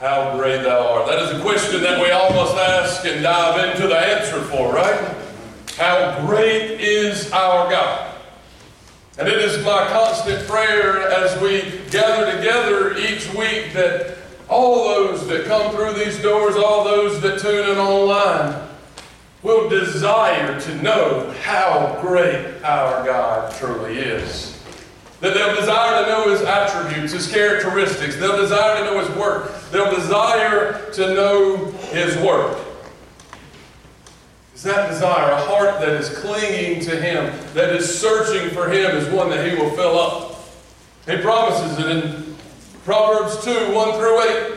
How great thou art. That is a question that we all must ask and dive into the answer for, right? How great is our God? And it is my constant prayer as we gather together each week that all those that come through these doors, all those that tune in online, will desire to know how great our God truly is. That they'll desire to know His attributes, His characteristics. They'll desire to know His work. They'll desire to know His work. Is that desire, a heart that is clinging to Him, that is searching for Him, is one that He will fill up. He promises it in Proverbs 2, 1 through 8. It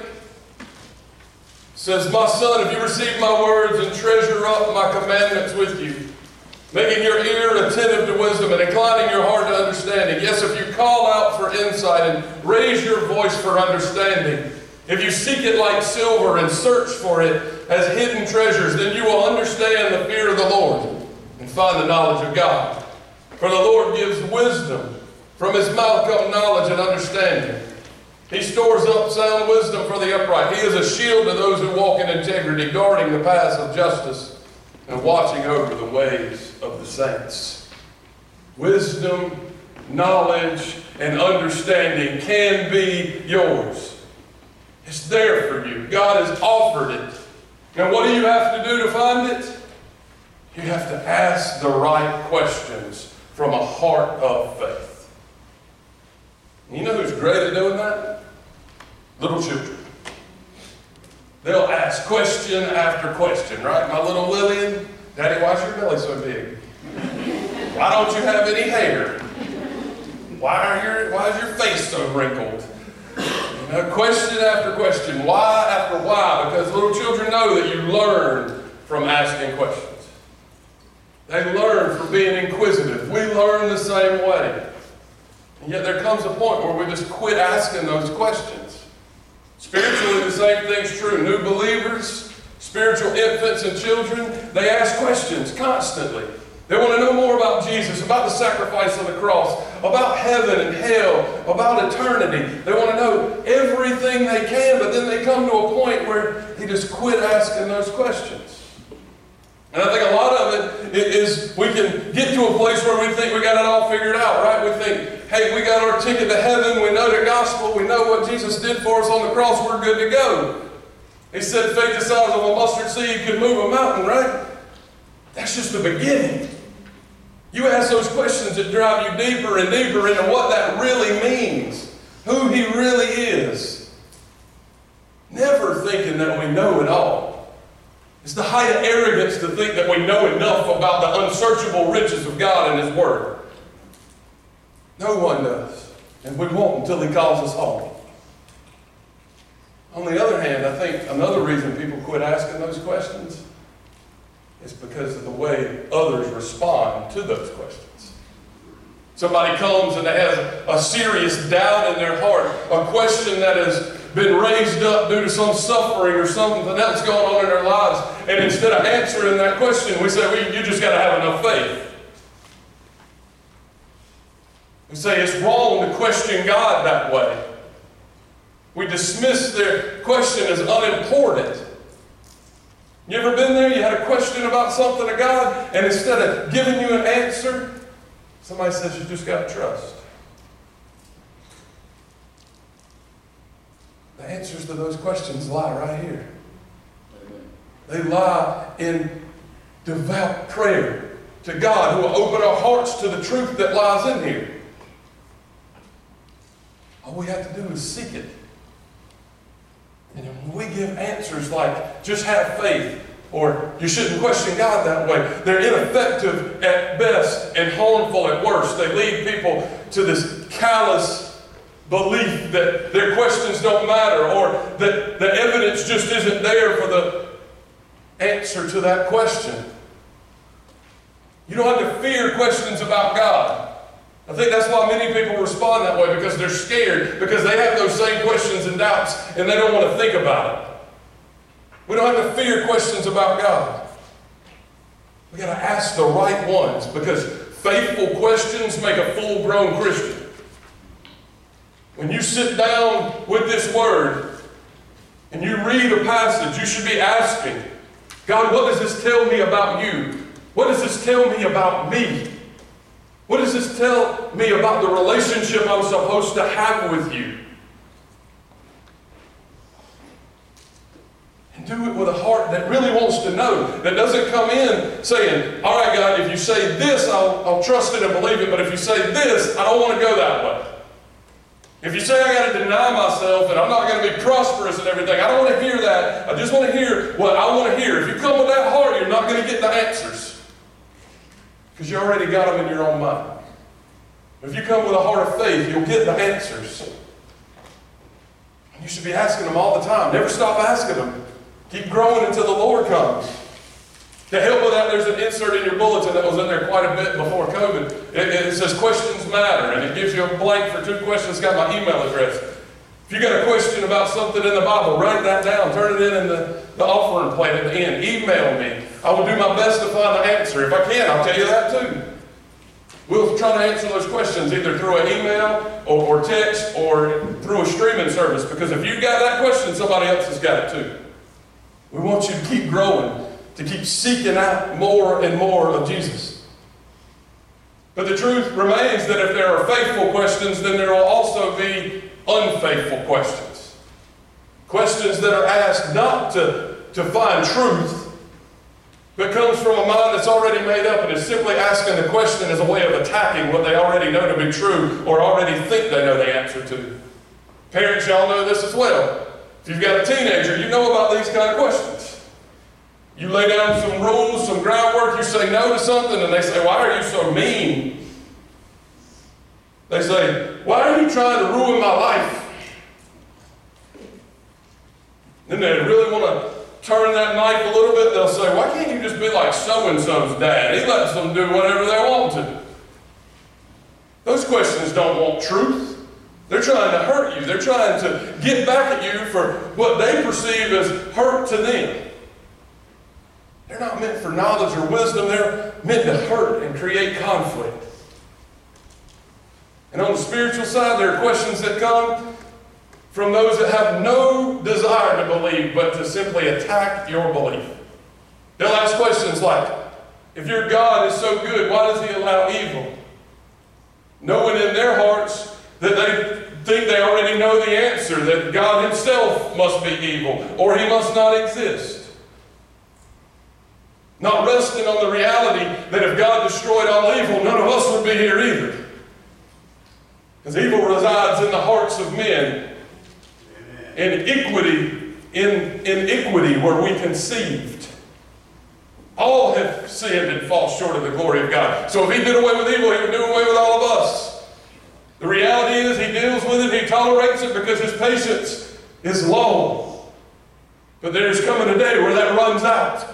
says, "My son, if you receive my words and treasure up my commandments with you, making your ear attentive to wisdom and inclining your heart to understanding. Yes, if you call out for insight and raise your voice for understanding, if you seek it like silver and search for it as hidden treasures, then you will understand the fear of the Lord and find the knowledge of God. For the Lord gives wisdom. From His mouth come knowledge and understanding. He stores up sound wisdom for the upright. He is a shield to those who walk in integrity, guarding the paths of justice and watching over the ways of the saints." Wisdom, knowledge, and understanding can be yours. It's there for you. God has offered it. Now, what do you have to do to find it? You have to ask the right questions from a heart of faith. You know who's great at doing that? Little children. They'll ask question after question, right? My little Lillian, "Daddy, why's your belly so big? Why don't you have any hair? Why is your face so wrinkled?" You know, question after question, why after why, because little children know that you learn from asking questions. They learn from being inquisitive. We learn the same way. And yet there comes a point where we just quit asking those questions. Spiritually, the same thing's true. New believers, spiritual infants and children, they ask questions constantly. They want to know more about Jesus, about the sacrifice of the cross, about heaven and hell, about eternity. They want to know everything they can, but then they come to a point where they just quit asking those questions. And I think a lot of it is we can get to a place where we think we got it all figured out, right? We think, hey, we got our ticket to heaven, we know the gospel, we know what Jesus did for us on the cross, we're good to go. He said faith the size of a mustard seed could move a mountain, right? That's just the beginning. You ask those questions that drive you deeper and deeper into what that really means, who He really is. Never thinking that we know it all. It's the height of arrogance to think that we know enough about the unsearchable riches of God and His Word. No one does. And we won't until He calls us home. On the other hand, I think another reason people quit asking those questions is because of the way others respond to those questions. Somebody comes and they have a serious doubt in their heart, a question that has been raised up due to some suffering or something else going on in their lives. And instead of answering that question, we say, well, you just got to have enough faith. We say it's wrong to question God that way. We dismiss their question as unimportant. You ever been there? You had a question about something to God, and instead of giving you an answer, somebody says you just got to trust. The answers to those questions lie right here. They lie in devout prayer to God, who will open our hearts to the truth that lies in here. All we have to do is seek it. And when we give answers like, just have faith, or you shouldn't question God that way, they're ineffective at best and harmful at worst. They lead people to this callous belief that their questions don't matter, or that the evidence just isn't there for the answer to that question. You don't have to fear questions about God. I think that's why many people respond that way, because they're scared, because they have those same questions and doubts, and they don't want to think about it. We don't have to fear questions about God. We've got to ask the right ones, because faithful questions make a full-grown Christian. When you sit down with this Word and you read a passage, you should be asking, God, what does this tell me about you? What does this tell me about me? What does this tell me about the relationship I'm supposed to have with you? And do it with a heart that really wants to know, that doesn't come in saying, all right, God, if you say this, I'll trust it and believe it, but if you say this, I don't want to go that way. If you say I got to deny myself and I'm not going to be prosperous and everything, I don't want to hear that. I just want to hear what I want to hear. If you come with that heart, you're not going to get the answers, because you already got them in your own mind. If you come with a heart of faith, you'll get the answers. And you should be asking them all the time. Never stop asking them. Keep growing until the Lord comes. To help with that, there's an insert in your bulletin that was in there quite a bit before COVID. It says questions matter, and it gives you a blank for 2 questions. It's got my email address. If you got a question about something in the Bible, write that down. Turn it in the offering plate at the end. Email me. I will do my best to find the answer. If I can, I'll tell you that too. We'll try to answer those questions either through an email or text or through a streaming service, because if you've got that question, somebody else has got it too. We want you to keep growing, to keep seeking out more and more of Jesus. But the truth remains that if there are faithful questions, then there will also be unfaithful questions. Questions that are asked not to find truth, but comes from a mind that's already made up and is simply asking the question as a way of attacking what they already know to be true or already think they know the answer to. Parents, y'all know this as well. If you've got a teenager, you know about these kind of questions. You lay down some rules, some groundwork, you say no to something, and they say, why are you so mean? They say, why are you trying to ruin my life? Then they really want to turn that knife a little bit. They'll say, why can't you just be like so-and-so's dad? He lets them do whatever they want to. Those questions don't want truth. They're trying to hurt you. They're trying to get back at you for what they perceive as hurt to them. They're not meant for knowledge or wisdom. They're meant to hurt and create conflict. And on the spiritual side, there are questions that come from those that have no desire to believe, but to simply attack your belief. They'll ask questions like, if your God is so good, why does He allow evil? Knowing in their hearts that they think they already know the answer, that God Himself must be evil, or He must not exist. Not resting on the reality that if God destroyed all evil, none of us would be here either. Because evil resides in the hearts of men. In iniquity were we conceived. All have sinned and fall short of the glory of God. So if He did away with evil, He would do away with all of us. The reality is He deals with it, He tolerates it because His patience is long. But there is coming a day where that runs out.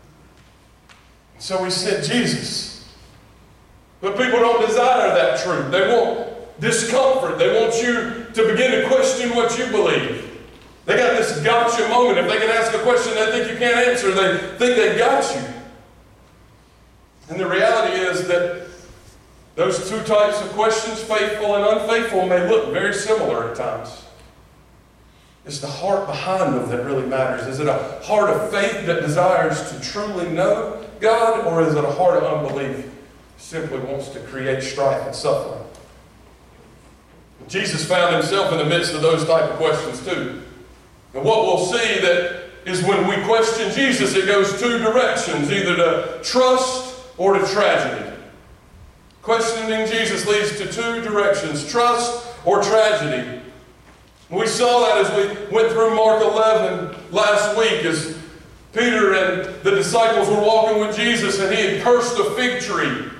So He sent Jesus. But people don't desire that truth. They want discomfort. They want you to begin to question what you believe. They got this gotcha moment. If they can ask a question they think you can't answer, they think they got you. And the reality is that those two types of questions, faithful and unfaithful, may look very similar at times. It's the heart behind them that really matters. Is it a heart of faith that desires to truly know God, or is it a heart of unbelief that simply wants to create strife and suffering? Jesus found Himself in the midst of those type of questions too. And what we'll see that is when we question Jesus, it goes 2 directions, either to trust or to tragedy. Questioning Jesus leads to 2 directions, trust or tragedy. We saw that as we went through Mark 11 last week, as Peter and the disciples were walking with Jesus and He had cursed a fig tree.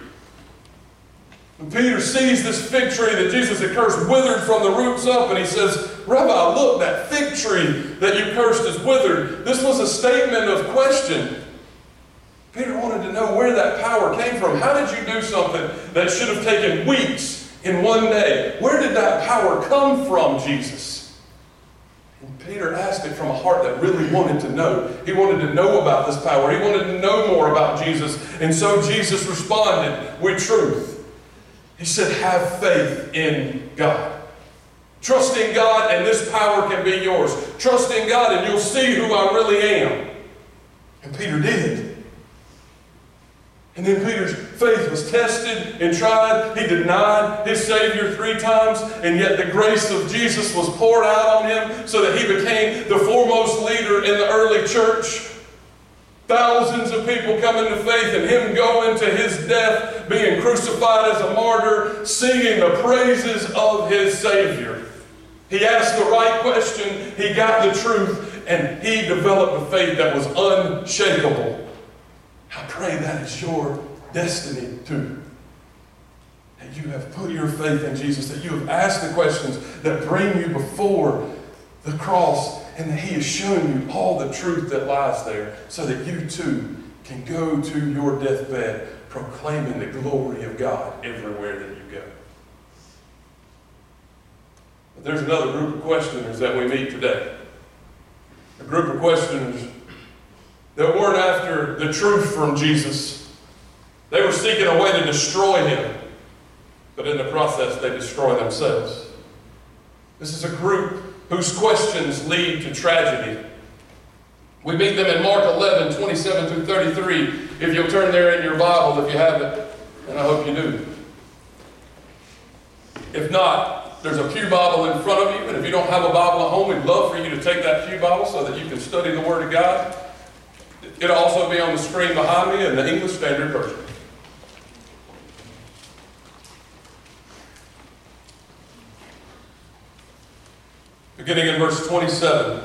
And Peter sees this fig tree that Jesus had cursed withered from the roots up, and he says, Rabbi, look, that fig tree that you cursed is withered. This was a statement of question. Peter wanted to know where that power came from. How did you do something that should have taken weeks in one day? Where did that power come from, Jesus? And Peter asked it from a heart that really wanted to know. He wanted to know about this power. He wanted to know more about Jesus. And so Jesus responded with truth. He said, have faith in God. Trust in God and this power can be yours. Trust in God and you'll see who I really am. And Peter did. And then Peter's faith was tested and tried. He denied his Savior 3 times, and yet the grace of Jesus was poured out on him so that he became the foremost leader in the early church. Thousands of people come into faith, and him going to his death, being crucified as a martyr, singing the praises of his Savior. He asked the right question, he got the truth, and he developed a faith that was unshakable. I pray that is your destiny too. That you have put your faith in Jesus, that you have asked the questions that bring you before the cross, and that he has shown you all the truth that lies there, so that you too can go to your deathbed proclaiming the glory of God everywhere that you go. But there's another group of questioners that we meet today. A group of questioners that weren't after the truth from Jesus. They were seeking a way to destroy him. But in the process, they destroy themselves. This is a group whose questions lead to tragedy. We meet them in Mark 11, 27 through 33. If you'll turn there in your Bible, if you have it, and I hope you do. If not, there's a pew Bible in front of you, and if you don't have a Bible at home, we'd love for you to take that pew Bible so that you can study the Word of God. It'll also be on the screen behind me in the English Standard Version. Beginning in verse 27.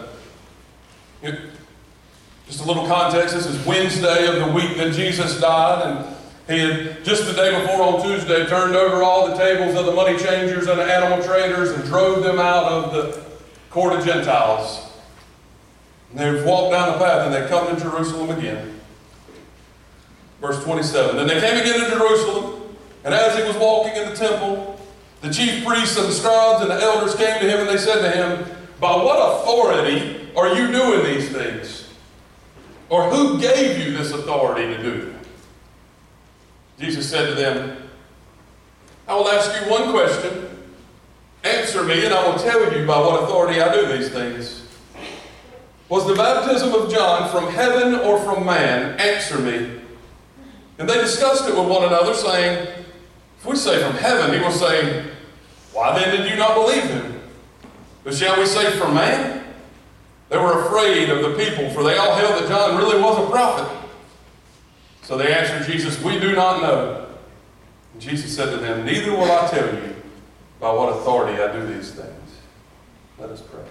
Just a little context. This is Wednesday of the week that Jesus died, and he had, just the day before on Tuesday, turned over all the tables of the money changers and the animal traders and drove them out of the court of Gentiles. And they've walked down the path and they've come to Jerusalem again. Verse 27. Then they came again to Jerusalem, and as he was walking in the temple, the chief priests and the scribes and the elders came to him, and they said to him, "By what authority are you doing these things? Or who gave you this authority to do them?" Jesus said to them, "I will ask you one question. Answer me, and I will tell you by what authority I do these things. Was the baptism of John from heaven or from man? Answer me." And they discussed it with one another, saying, "If we say from heaven," he was saying, "why then did you not believe him? But shall we say from man?" They were afraid of the people, for they all held that John really was a prophet. So they answered Jesus, "We do not know." And Jesus said to them, "Neither will I tell you by what authority I do these things." Let us pray.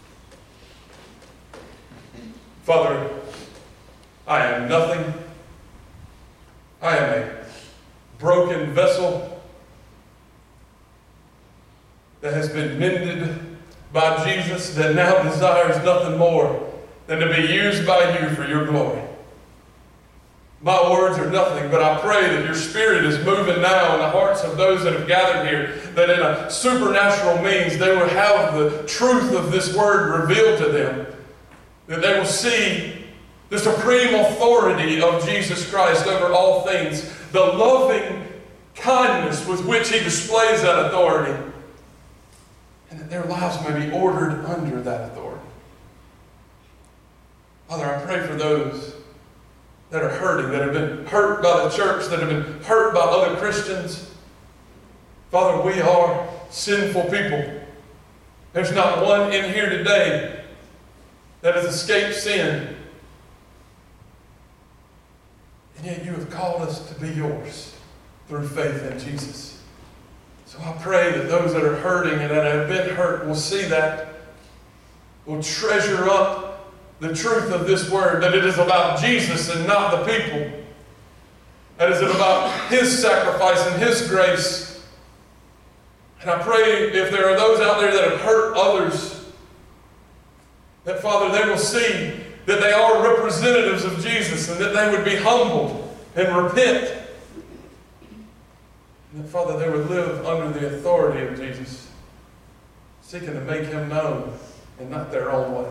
Father, I am nothing. I am a broken vessel that has been mended by Jesus, that now desires nothing more than to be used by you for your glory. My words are nothing, but I pray that your Spirit is moving now in the hearts of those that have gathered here, that in a supernatural means they will have the truth of this word revealed to them, that they will see the supreme authority of Jesus Christ over all things, the loving kindness with which he displays that authority, and that their lives may be ordered under that authority. Father, I pray for those that are hurting, that have been hurt by the church, that have been hurt by other Christians. Father, we are sinful people. There's not one in here today that has escaped sin. And yet you have called us to be yours through faith in Jesus. So I pray that those that are hurting and that have been hurt will see that, will treasure up the truth of this word, that it is about Jesus and not the people. That is about his sacrifice and his grace. And I pray if there are those out there that have hurt others, that, Father, they will see that they are representatives of Jesus and that they would be humbled and repent. And that, Father, they would live under the authority of Jesus, seeking to make him known and not their own way.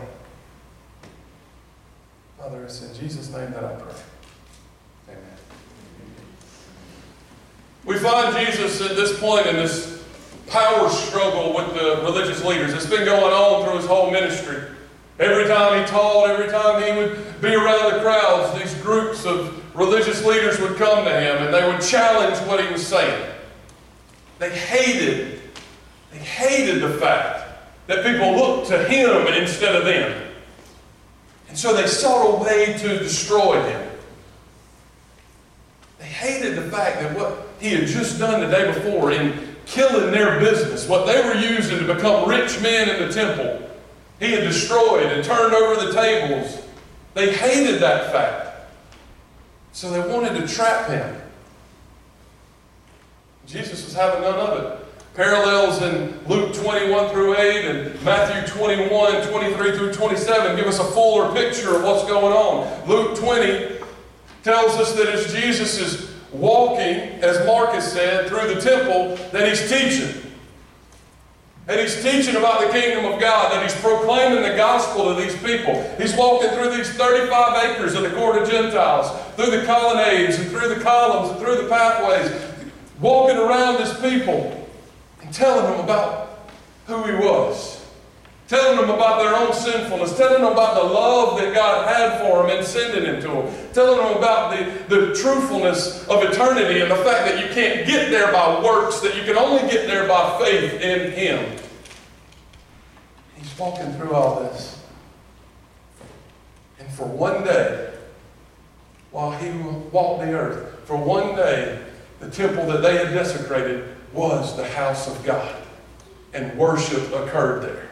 Father, it's in Jesus' name that I pray. Amen. We find Jesus at this point in this power struggle with the religious leaders. It's been going on through his whole ministry. Every time he taught, every time he would be around the crowds, these groups of religious leaders would come to him and they would challenge what he was saying. They hated the fact that people looked to him instead of them. And so they sought a way to destroy him. They hated the fact that what he had just done the day before in killing their business, what they were using to become rich men in the temple, he had destroyed and turned over the tables. They hated that fact. So they wanted to trap him. Jesus was having none of it. Parallels in Luke 21 through 8 and Matthew 21, 23 through 27 give us a fuller picture of what's going on. Luke 20 tells us that as Jesus is walking, as Mark has said, through the temple, that he's teaching. And he's teaching about the kingdom of God, that he's proclaiming the gospel to these people. He's walking through these 35 acres of the court of Gentiles, through the colonnades and through the columns and through the pathways, walking around his people and telling them about who he was, telling them about their own sinfulness, telling them about the love that God had for them and sending him to them, telling them about the truthfulness of eternity and the fact that you can't get there by works, that you can only get there by faith in him. He's walking through all this. And for one day, while he walked the earth, for one day, the temple that they had desecrated was the house of God, and worship occurred there.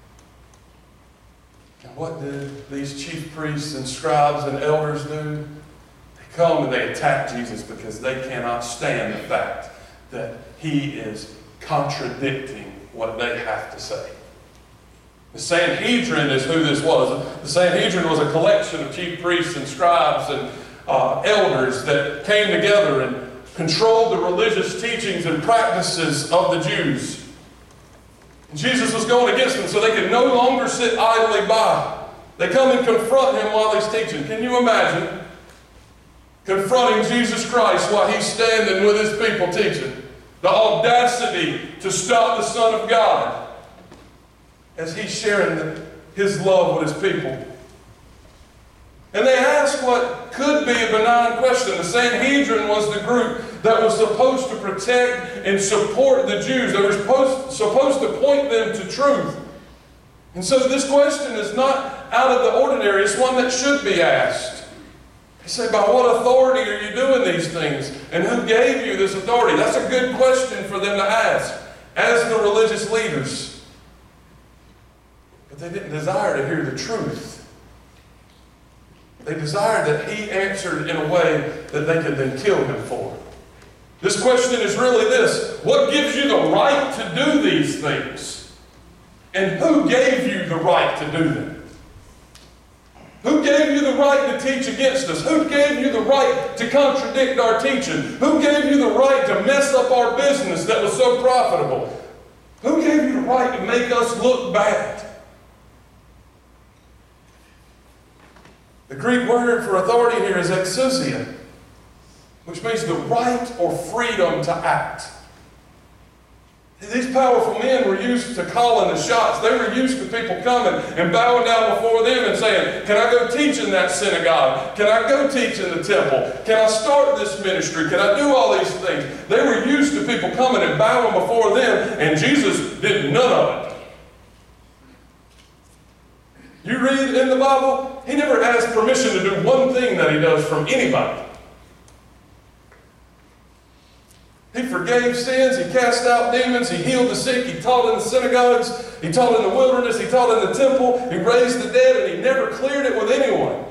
And what did these chief priests and scribes and elders do? They come and they attack Jesus because they cannot stand the fact that he is contradicting what they have to say. The Sanhedrin is who this was. The Sanhedrin was a collection of chief priests and scribes and elders that came together and controlled the religious teachings and practices of the Jews. And Jesus was going against them so they could no longer sit idly by. They come and confront him while he's teaching. Can you imagine confronting Jesus Christ while he's standing with his people teaching? The audacity to stop the Son of God as he's sharing his love with his people. And they asked what could be a benign question. The Sanhedrin was the group that was supposed to protect and support the Jews. They were supposed to point them to truth. And so this question is not out of the ordinary. It's one that should be asked. They say, by what authority are you doing these things? And who gave you this authority? That's a good question for them to ask as the religious leaders. But they didn't desire to hear the truth. They desired that he answered in a way that they could then kill him for. This question is really this: what gives you the right to do these things? And who gave you the right to do them? Who gave you the right to teach against us? Who gave you the right to contradict our teaching? Who gave you the right to mess up our business that was so profitable? Who gave you the right to make us look bad? The Greek word for authority here is exousia, which means the right or freedom to act. These powerful men were used to calling the shots. They were used to people coming and bowing down before them and saying, can I go teach in that synagogue? Can I go teach in the temple? Can I start this ministry? Can I do all these things? They were used to people coming and bowing before them, and Jesus did none of it. You read in the Bible, he never asked permission to do one thing that he does from anybody. He forgave sins, he cast out demons, he healed the sick, he taught in the synagogues, he taught in the wilderness, he taught in the temple, he raised the dead, and he never cleared it with anyone.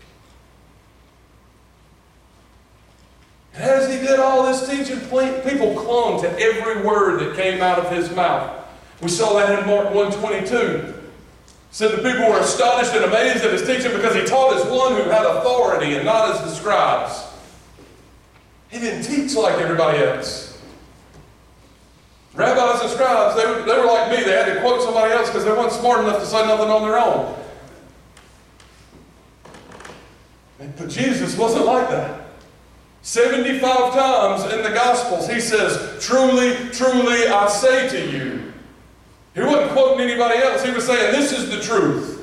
And as he did all this teaching, people clung to every word that came out of his mouth. We saw that in Mark 1:22. Said the people were astonished and amazed at his teaching because he taught as one who had authority and not as the scribes. He didn't teach like everybody else. Rabbis and scribes, they were like me. They had to quote somebody else because they weren't smart enough to say nothing on their own. But Jesus wasn't like that. 75 times in the Gospels, he says, truly, truly, I say to you. He wasn't quoting anybody else. He was saying, this is the truth.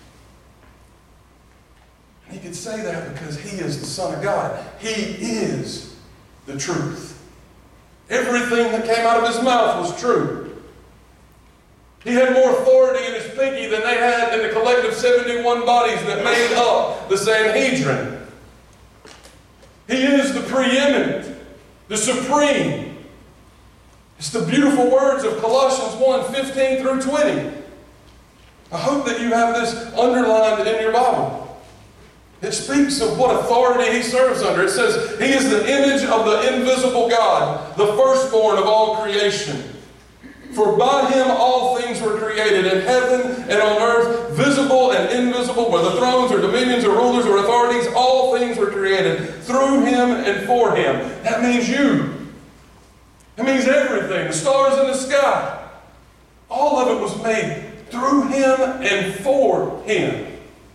And he could say that because he is the Son of God. He is the truth. Everything that came out of his mouth was true. He had more authority in his pinky than they had in the collective 71 bodies that made up the Sanhedrin. He is the preeminent, the supreme. It's the beautiful words of Colossians 1:15 through 20. I hope that you have this underlined in your Bible. It speaks of what authority he serves under. It says, he is the image of the invisible God, the firstborn of all creation. For by him all things were created, in heaven and on earth, visible and invisible, whether thrones or dominions or rulers or authorities, all things were created through him and for him. That means you. It means everything. The stars in the sky. All of it was made through him and for him.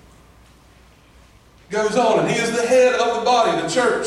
Goes on, and he is the head of the body, the church.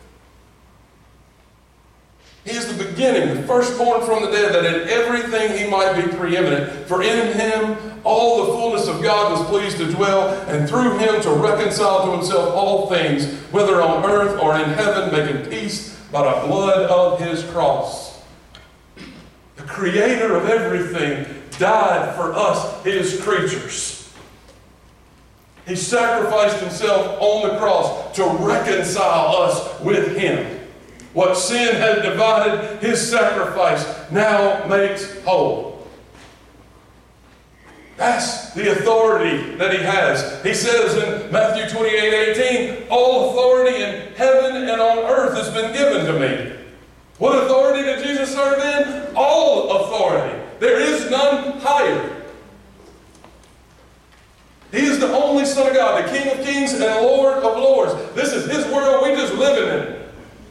He is the beginning, the firstborn from the dead, that in everything he might be preeminent. For in him all the fullness of God was pleased to dwell, and through him to reconcile to himself all things, whether on earth or in heaven, making peace by the blood of his cross. The creator of everything died for us, his creatures. He sacrificed himself on the cross to reconcile us with him. What sin had divided, his sacrifice now makes whole. That's the authority that he has. He says in Matthew 28:18, all authority in heaven and on earth has been given to me. What authority did Jesus serve in? All authority. There is none higher. He is the only Son of God, the King of kings and Lord of lords. This is his world. We just live in it.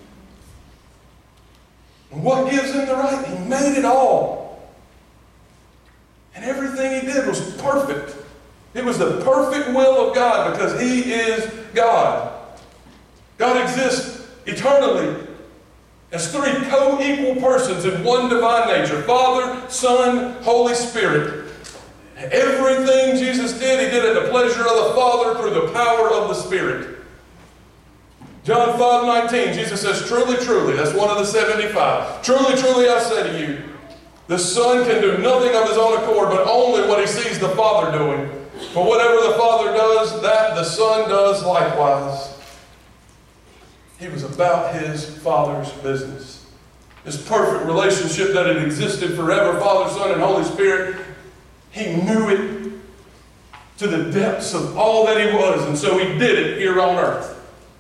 And what gives him the right? He made it all. And everything he did was perfect. It was the perfect will of God because he is God. God exists eternally as three co-equal persons in one divine nature. Father, Son, Holy Spirit. Everything Jesus did, he did at the pleasure of the Father through the power of the Spirit. John 5:19, Jesus says, truly, truly, that's one of the 75. Truly, truly, I say to you, the Son can do nothing of his own accord, but only what he sees the Father doing. For whatever the Father does, that the Son does likewise. He was about his Father's business. This perfect relationship that had existed forever, Father, Son, and Holy Spirit, he knew it to the depths of all that he was, and so he did it here on earth.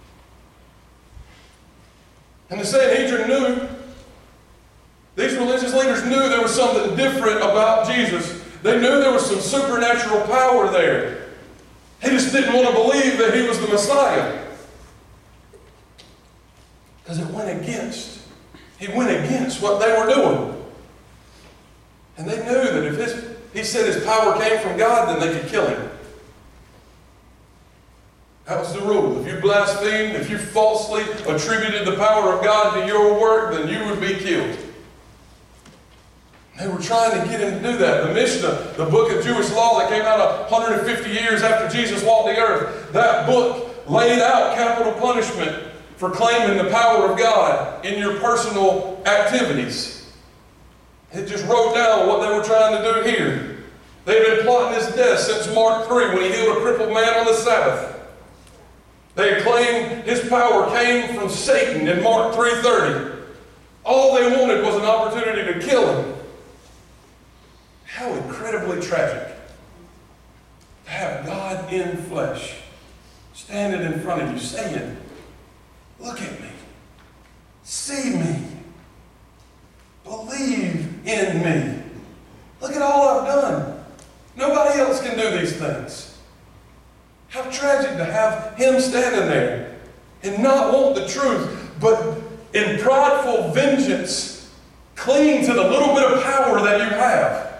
And the Sanhedrin knew, these religious leaders knew there was something different about Jesus. They knew there was some supernatural power there. He just didn't want to believe that he was the Messiah. Because he went against what they were doing. And they knew that if he said his power came from God, then they could kill him. That was the rule. If you blasphemed, if you falsely attributed the power of God to your work, then you would be killed. They were trying to get him to do that. The Mishnah, the book of Jewish law that came out 150 years after Jesus walked the earth, that book laid out capital punishment for claiming the power of God in your personal activities. It just wrote down what they were trying to do here. They've been plotting his death since Mark 3 when he healed a crippled man on the Sabbath. They claimed his power came from Satan in Mark 3:30. All they wanted was an opportunity to kill him. How incredibly tragic to have God in flesh standing in front of you saying, look at me, see me, believe in me. Look at all I've done. Nobody else can do these things. How tragic to have him standing there and not want the truth, but in prideful vengeance, cling to the little bit of power that you have.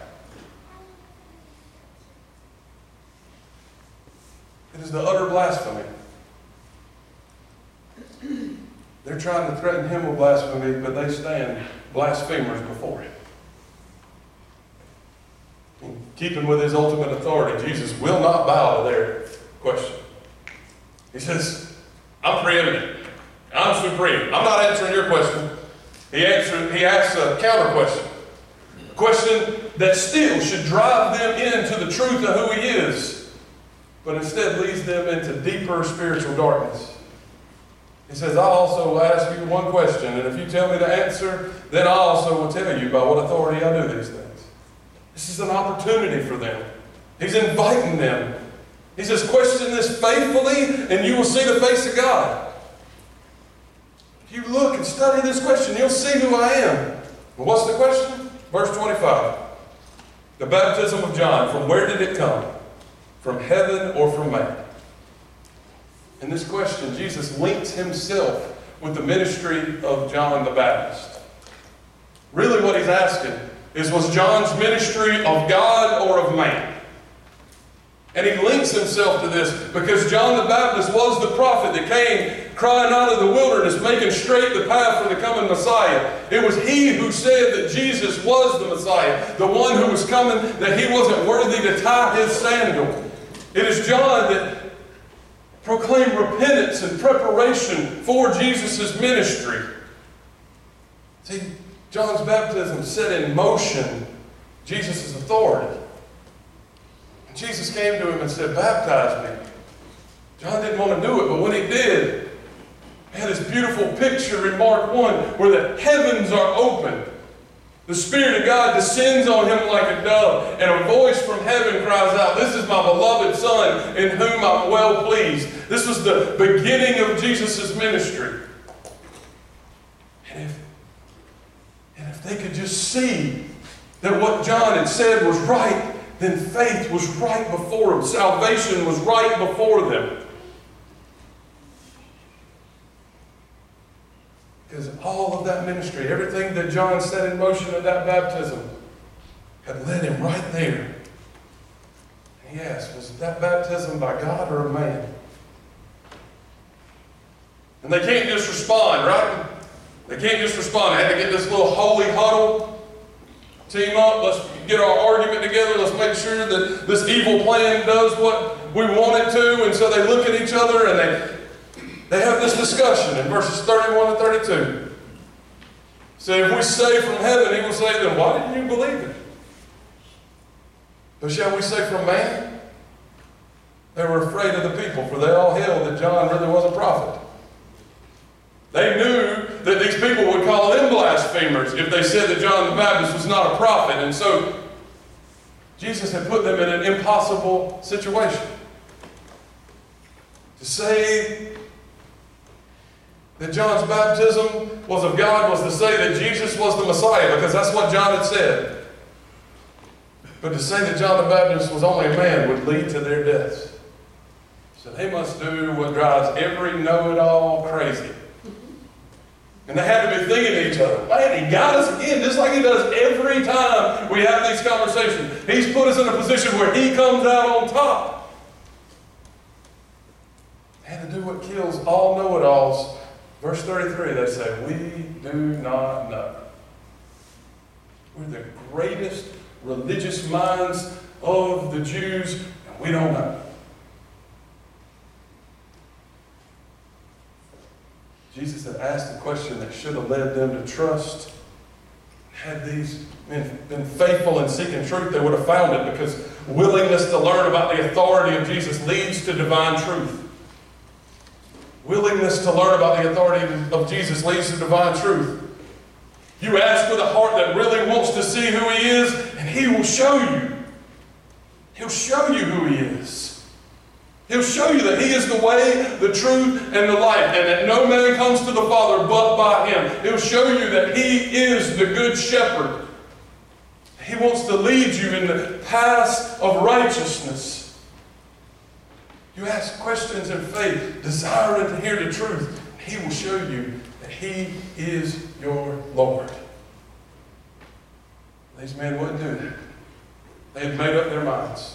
It is the utter blasphemy. They're They're trying to threaten him with blasphemy, but they stand blasphemers before him. In keeping with his ultimate authority, Jesus will not bow to their question. He says, I'm preeminent. I'm supreme. I'm not answering your question. He asks a counter question. A question that still should drive them into the truth of who he is, but instead leads them into deeper spiritual darkness. He says, I also will ask you one question, and if you tell me the answer, then I also will tell you by what authority I do these things. This is an opportunity for them. He's inviting them. He says, question this faithfully, and you will see the face of God. If you look and study this question, you'll see who I am. Well, what's the question? Verse 25. The baptism of John, from where did it come? From heaven or from man? In this question, Jesus links himself with the ministry of John the Baptist. Really what he's asking is, was John's ministry of God or of man? And he links himself to this because John the Baptist was the prophet that came crying out of the wilderness, making straight the path for the coming Messiah. It was he who said that Jesus was the Messiah, the one who was coming, that he wasn't worthy to tie his sandal. It is John that proclaimed repentance and preparation for Jesus' ministry. See, John's baptism set in motion Jesus' authority. And Jesus came to him and said, baptize me. John didn't want to do it, but when he did, he had this beautiful picture in Mark 1 where the heavens are open. The Spirit of God descends on him like a dove, and a voice from heaven cries out, this is my beloved Son, in whom I'm well pleased. This was the beginning of Jesus' ministry. And if they could just see that what John had said was right, then faith was right before them. Salvation was right before them. Because all of that ministry, everything that John set in motion at that baptism, had led him right there. And he asked, was that baptism by God or a man? And they can't just respond, right? They can't just respond. They had to get this little holy huddle. Team up, let's get our argument together, let's make sure that this evil plan does what we want it to. And so they look at each other and they have this discussion in verses 31 and 32. So if we say from heaven, he will say, then why didn't you believe it? But shall we say from man? They were afraid of the people, for they all held that John really was a prophet. They knew that these people would call them blasphemers if they said that John the Baptist was not a prophet. And so Jesus had put them in an impossible situation. To say that John's baptism was of God was to say that Jesus was the Messiah, because that's what John had said. But to say that John the Baptist was only a man would lead to their deaths. So they must do what drives every know-it-all crazy. And they had to be thinking to each other, man, he got us again, just like he does every time we have these conversations. He's put us in a position where he comes out on top. And to do what kills all know-it-alls. Verse 33, they say, we do not know. We're the greatest religious minds of the Jews, and we don't know. Jesus had asked the question that should have led them to trust. Had these men been faithful in seeking truth, they would have found it, because willingness to learn about the authority of Jesus leads to divine truth. Willingness to learn about the authority of Jesus leads to divine truth. You ask with a heart that really wants to see who he is, and he will show you. He'll show you who he is. He'll show you that he is the way, the truth, and the life, and that no man comes to the Father but by him. He'll show you that he is the good shepherd. He wants to lead you in the paths of righteousness. You ask questions in faith, desiring to hear the truth. He will show you that he is your Lord. These men wouldn't do that. They had made up their minds.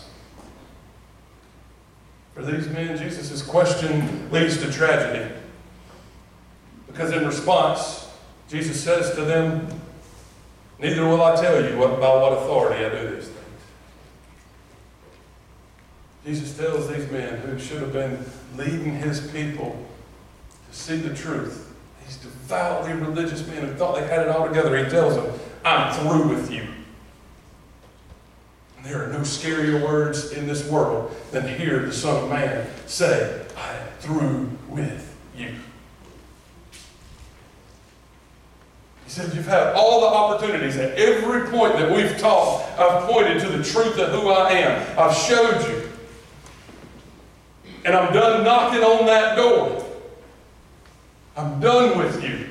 For these men, Jesus' question leads to tragedy. Because in response, Jesus says to them, neither will I tell you by what authority I do these things. Jesus tells these men who should have been leading his people to see the truth, these devoutly religious men who thought they had it all together, he tells them, I'm through with you. And there are no scarier words in this world than hear the Son of Man say, I am through with you. He said, you've had all the opportunities. At every point that we've talked, I've pointed to the truth of who I am. I've showed you. And I'm done knocking on that door. I'm done with you.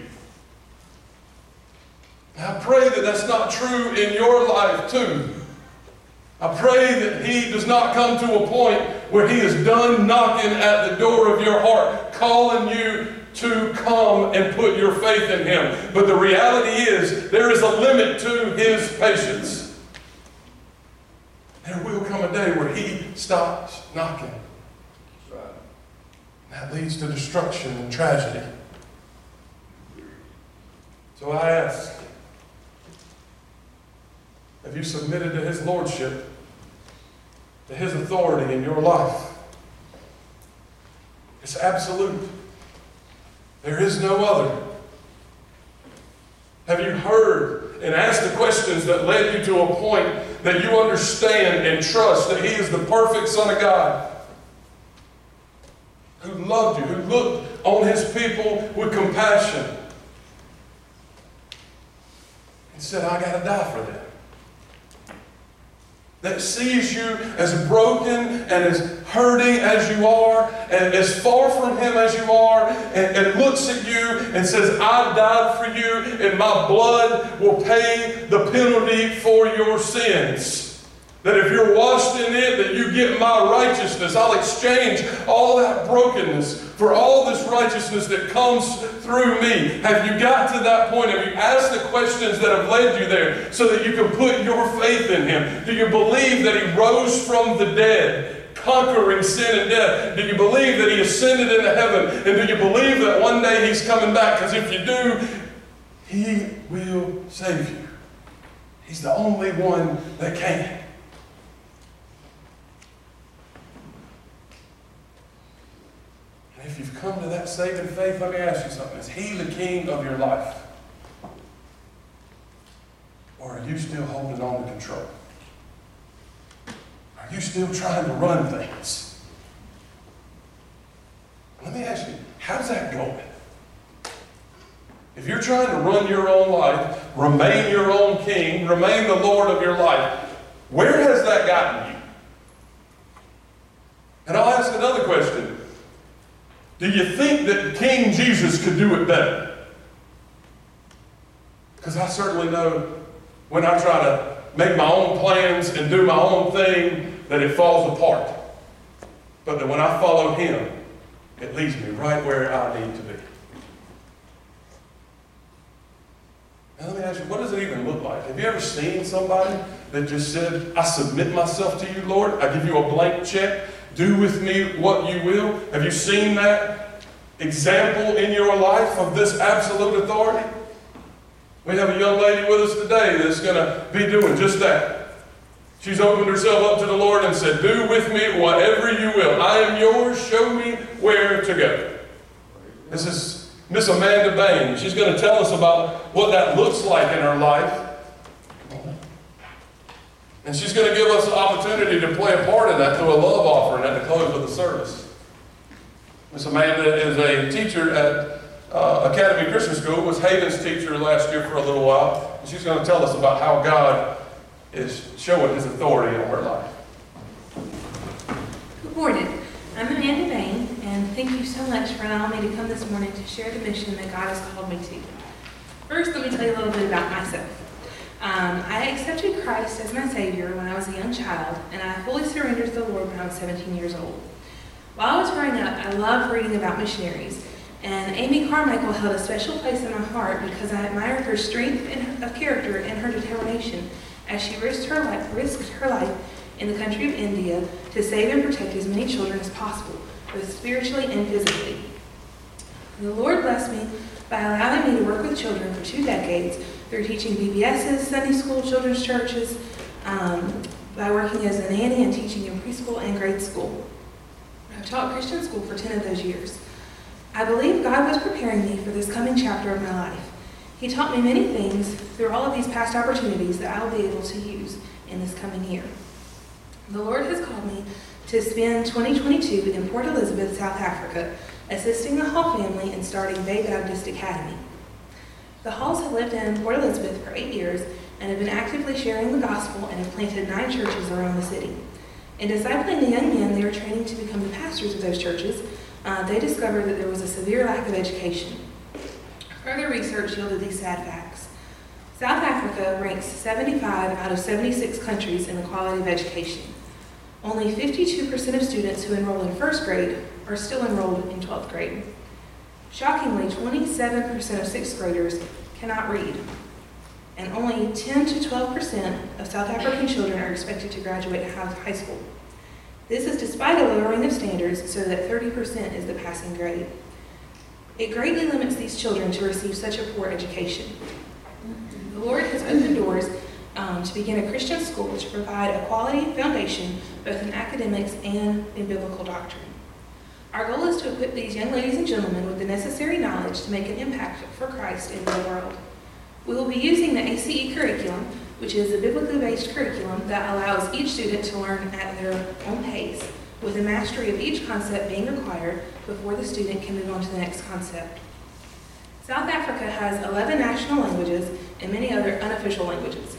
And I pray that that's not true in your life too. I pray that he does not come to a point where he is done knocking at the door of your heart, calling you to come and put your faith in him. But the reality is, there is a limit to his patience. There will come a day where he stops knocking. That leads to destruction and tragedy. So I ask, have you submitted to his lordship, to his authority in your life? It's absolute. There is no other. Have you heard and asked the questions that led you to a point that you understand and trust that he is the perfect Son of God, who loved you, who looked on his people with compassion and said, I got to die for them? That sees you as broken and as hurting as you are, and as far from him as you are, and looks at you and says, I died for you, and my blood will pay the penalty for your sins. That if you're washed in it, that you get my righteousness. I'll exchange all that brokenness for all this righteousness that comes through me. Have you got to that point? Have you asked the questions that have led you there so that you can put your faith in him? Do you believe that he rose from the dead, conquering sin and death? Do you believe that he ascended into heaven? And do you believe that one day he's coming back? Because if you do, he will save you. He's the only one that can. If you've come to that saving faith, let me ask you something. Is he the king of your life? Or are you still holding on to control? Are you still trying to run things? Let me ask you, how's that going? If you're trying to run your own life, remain your own king, remain the Lord of your life, where has that gotten you? And I'll ask another question. Do you think that King Jesus could do it better? Because I certainly know when I try to make my own plans and do my own thing, that it falls apart. But that when I follow him, it leads me right where I need to be. Now let me ask you, what does it even look like? Have you ever seen somebody that just said, I submit myself to you, Lord. I give you a blank check. Do with me what you will. Have you seen that example in your life of this absolute authority? We have a young lady with us today that's going to be doing just that. She's opened herself up to the Lord and said, do with me whatever you will. I am yours. Show me where to go. This is Miss Amanda Bain. She's going to tell us about what that looks like in her life. And she's going to give us the opportunity to play a part in that through a love offering at the close of the service. Miss Amanda is a teacher at Academy Christian School, was Haven's teacher last year for a little while. And she's going to tell us about how God is showing his authority in her life. Good morning. I'm Amanda Bain, and thank you so much for allowing me to come this morning to share the mission that God has called me to. First, let me tell you a little bit about myself. I accepted Christ as my Savior when I was a young child, and I fully surrendered to the Lord when I was 17 years old. While I was growing up, I loved reading about missionaries, and Amy Carmichael held a special place in my heart because I admired her strength of character and her determination as she risked her life in the country of India to save and protect as many children as possible, both spiritually and physically. The Lord blessed me by allowing me to work with children for 2 decades through teaching VBSs, Sunday school, children's churches, by working as a nanny and teaching in preschool and grade school. I've taught Christian school for 10 of those years. I believe God was preparing me for this coming chapter of my life. He taught me many things through all of these past opportunities that I will be able to use in this coming year. The Lord has called me to spend 2022 in Port Elizabeth, South Africa, assisting the Hall family in starting Bay Baptist Academy. The Halls have lived in Port Elizabeth for 8 years and have been actively sharing the gospel and have planted 9 churches around the city. In discipling the young men they were training to become the pastors of those churches, they discovered that there was a severe lack of education. Further research yielded these sad facts. South Africa ranks 75 out of 76 countries in the quality of education. Only 52% of students who enroll in 1st grade are still enrolled in 12th grade. Shockingly, 27% of 6th graders cannot read, and only 10 to 12% of South African children are expected to graduate high school. This is despite a lowering of standards so that 30% is the passing grade. It greatly limits these children to receive such a poor education. The Lord has opened doors to begin a Christian school to provide a quality foundation both in academics and in biblical doctrine. Our goal is to equip these young ladies and gentlemen with the necessary knowledge to make an impact for Christ in the world. We will be using the ACE curriculum, which is a biblically based curriculum that allows each student to learn at their own pace, with a mastery of each concept being required before the student can move on to the next concept. South Africa has 11 national languages and many other unofficial languages.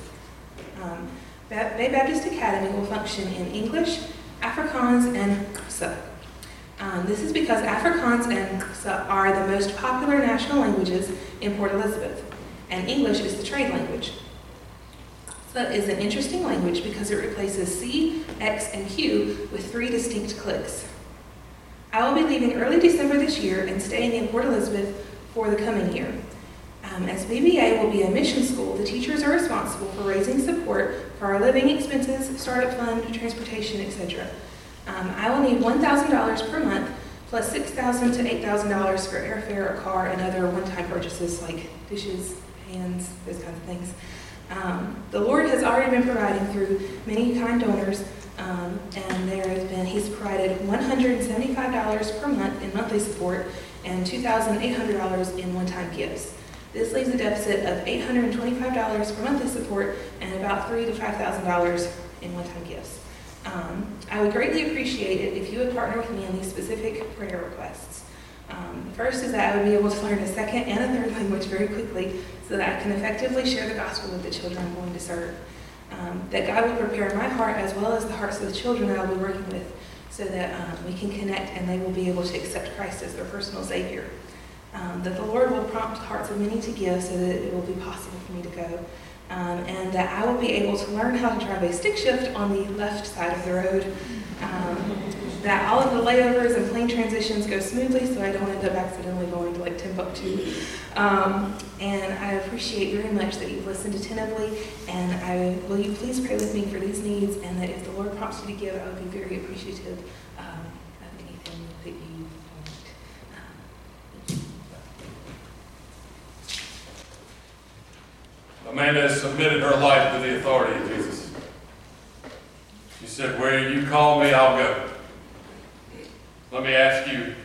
Bay Baptist Academy will function in English, Afrikaans, and Xhosa. This is because Afrikaans and Xhosa are the most popular national languages in Port Elizabeth, and English is the trade language. Xhosa is an interesting language because it replaces C, X, and Q with 3 distinct clicks. I will be leaving early December this year and staying in Port Elizabeth for the coming year. As BBA will be a mission school, the teachers are responsible for raising support for our living expenses, startup fund, transportation, etc. I will need $1,000 per month, plus $6,000 to $8,000 for airfare, a car, and other one-time purchases like dishes, pans, those kinds of things. The Lord has already been providing through many kind donors, and He's provided $175 per month in monthly support and $2,800 in one-time gifts. This leaves a deficit of $825 per monthly support and about $3,000 to $5,000 in one-time gifts. I would greatly appreciate it if you would partner with me on these specific prayer requests. First is that I would be able to learn a second and a third language very quickly so that I can effectively share the gospel with the children I'm going to serve. That God will prepare my heart as well as the hearts of the children that I'll be working with so that we can connect and they will be able to accept Christ as their personal Savior. That the Lord will prompt the hearts of many to give so that it will be possible for me to go. And that I will be able to learn how to drive a stick shift on the left side of the road. That all of the layovers and plane transitions go smoothly so I don't end up accidentally going to like Timbuktu. And I appreciate very much that you've listened attentively, and will you please pray with me for these needs, and that if the Lord prompts you to give, I would be very appreciative of anything that you want. Amanda has submitted her life to the authority of Jesus. She said, "Where you call me, I'll go." Let me ask you,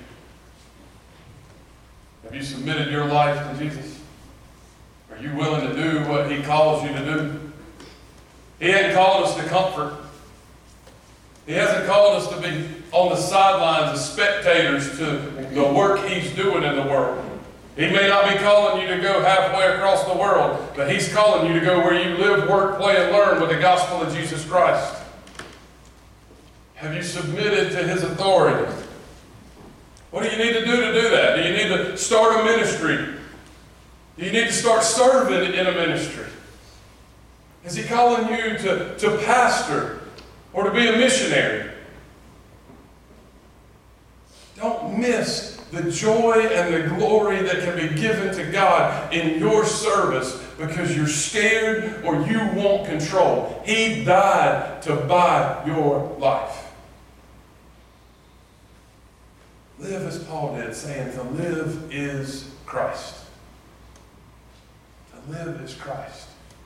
have you submitted your life to Jesus? Are you willing to do what He calls you to do? He hadn't called us to comfort. He hasn't called us to be on the sidelines as spectators to the work He's doing in the world. He may not be calling you to go halfway across the world, but He's calling you to go where you live, work, play, and learn with the gospel of Jesus Christ. Have you submitted to His authority? What do you need to do that? Do you need to start a ministry? Do you need to start serving in a ministry? Is He calling you to pastor or to be a missionary? Don't miss the joy and the glory that can be given to God in your service because you're scared or you want control. He died to buy your life. Live as Paul did, saying to live is Christ. To live is Christ.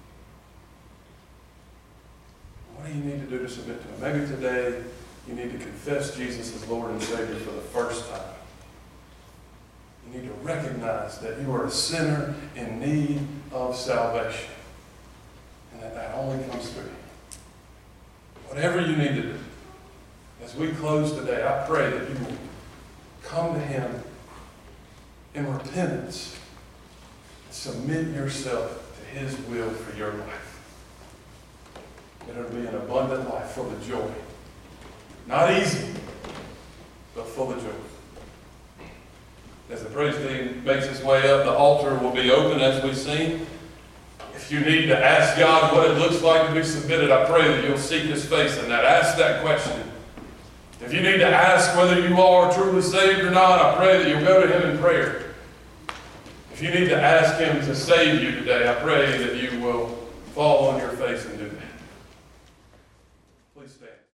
What do you need to do to submit to Him? Maybe today you need to confess Jesus as Lord and Savior for the first time. You need to recognize that you are a sinner in need of salvation. And that only comes through Him. Whatever you need to do. As we close today, I pray that you will come to Him in repentance and submit yourself to His will for your life. That it'll be an abundant life full of joy. Not easy, but full of joy. As the praise team makes its way up, the altar will be open as we sing. If you need to ask God what it looks like to be submitted, I pray that you'll seek His face in that. Ask that question. If you need to ask whether you are truly saved or not, I pray that you'll go to Him in prayer. If you need to ask Him to save you today, I pray that you will fall on your face and do that.